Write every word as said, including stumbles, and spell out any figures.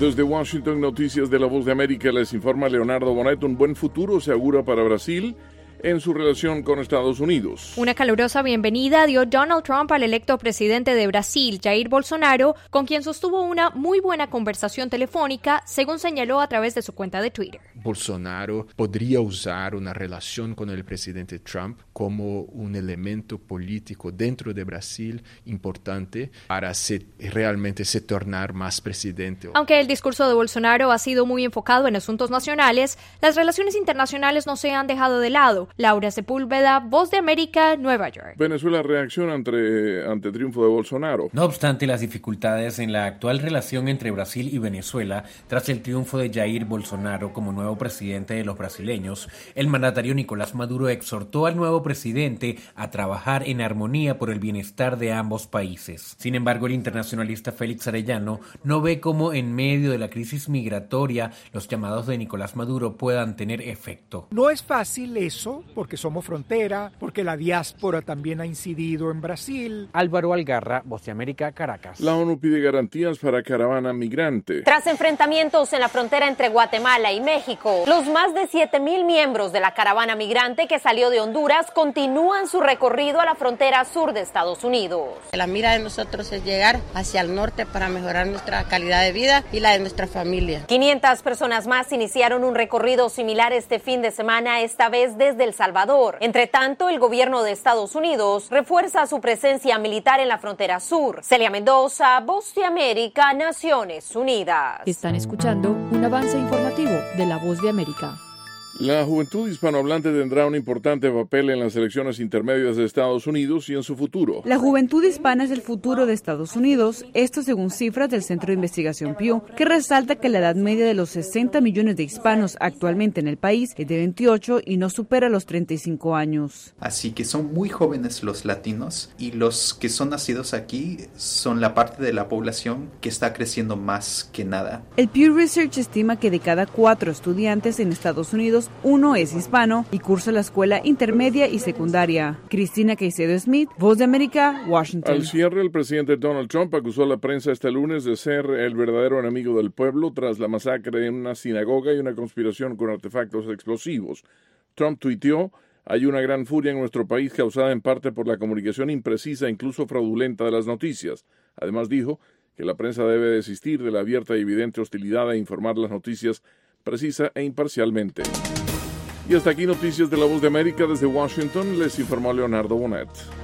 Desde Washington, Noticias de la Voz de América, les informa Leonardo Bonet. Un buen futuro se augura para Brasil en su relación con Estados Unidos. Una calurosa bienvenida dio Donald Trump al electo presidente de Brasil, Jair Bolsonaro, con quien sostuvo una muy buena conversación telefónica, según señaló a través de su cuenta de Twitter. Bolsonaro podría usar una relación con el presidente Trump como un elemento político dentro de Brasil importante para se, realmente se tornar más presidente. Aunque el discurso de Bolsonaro ha sido muy enfocado en asuntos nacionales, las relaciones internacionales no se han dejado de lado. Laura Sepúlveda, Voz de América, Nueva York. Venezuela reacciona ante, ante triunfo de Bolsonaro. No obstante las dificultades en la actual relación entre Brasil y Venezuela, tras el triunfo de Jair Bolsonaro como nuevo presidente de los brasileños, el mandatario Nicolás Maduro exhortó al nuevo presidente a trabajar en armonía por el bienestar de ambos países. Sin embargo, el internacionalista Félix Arellano no ve cómo en medio de la crisis migratoria los llamados de Nicolás Maduro puedan tener efecto. No es fácil eso, porque somos frontera, porque la diáspora también ha incidido en Brasil. Álvaro Algarra, Voz de América, Caracas. La ONU pide garantías para caravana migrante. Tras enfrentamientos en la frontera entre Guatemala y México, los más de siete mil miembros de la caravana migrante que salió de Honduras continúan su recorrido a la frontera sur de Estados Unidos. La mira de nosotros es llegar hacia el norte para mejorar nuestra calidad de vida y la de nuestra familia. quinientas personas más iniciaron un recorrido similar este fin de semana, esta vez desde El Salvador. Entre tanto, el gobierno de Estados Unidos refuerza su presencia militar en la frontera sur. Celia Mendoza, Voz de América, Naciones Unidas. Están escuchando un avance informativo de la Voz de América. La juventud hispanohablante tendrá un importante papel en las elecciones intermedias de Estados Unidos y en su futuro. La juventud hispana es el futuro de Estados Unidos, esto según cifras del Centro de Investigación Pew, que resalta que la edad media de los sesenta millones de hispanos actualmente en el país es de veintiocho y no supera los treinta y cinco años. Así que son muy jóvenes los latinos y los que son nacidos aquí son la parte de la población que está creciendo más que nada. El Pew Research estima que de cada cuatro estudiantes en Estados Unidos, uno es hispano y cursa la escuela intermedia y secundaria. Cristina Caicedo Smith, Voz de América, Washington. Al cierre, el presidente Donald Trump acusó a la prensa este lunes de ser el verdadero enemigo del pueblo tras la masacre en una sinagoga y una conspiración con artefactos explosivos. Trump tuiteó: "Hay una gran furia en nuestro país causada en parte por la comunicación imprecisa e incluso fraudulenta de las noticias". Además dijo que la prensa debe desistir de la abierta y evidente hostilidad a informar las noticias precisa e imparcialmente. Y hasta aquí Noticias de la Voz de América. Desde Washington les informó Leonardo Bonet.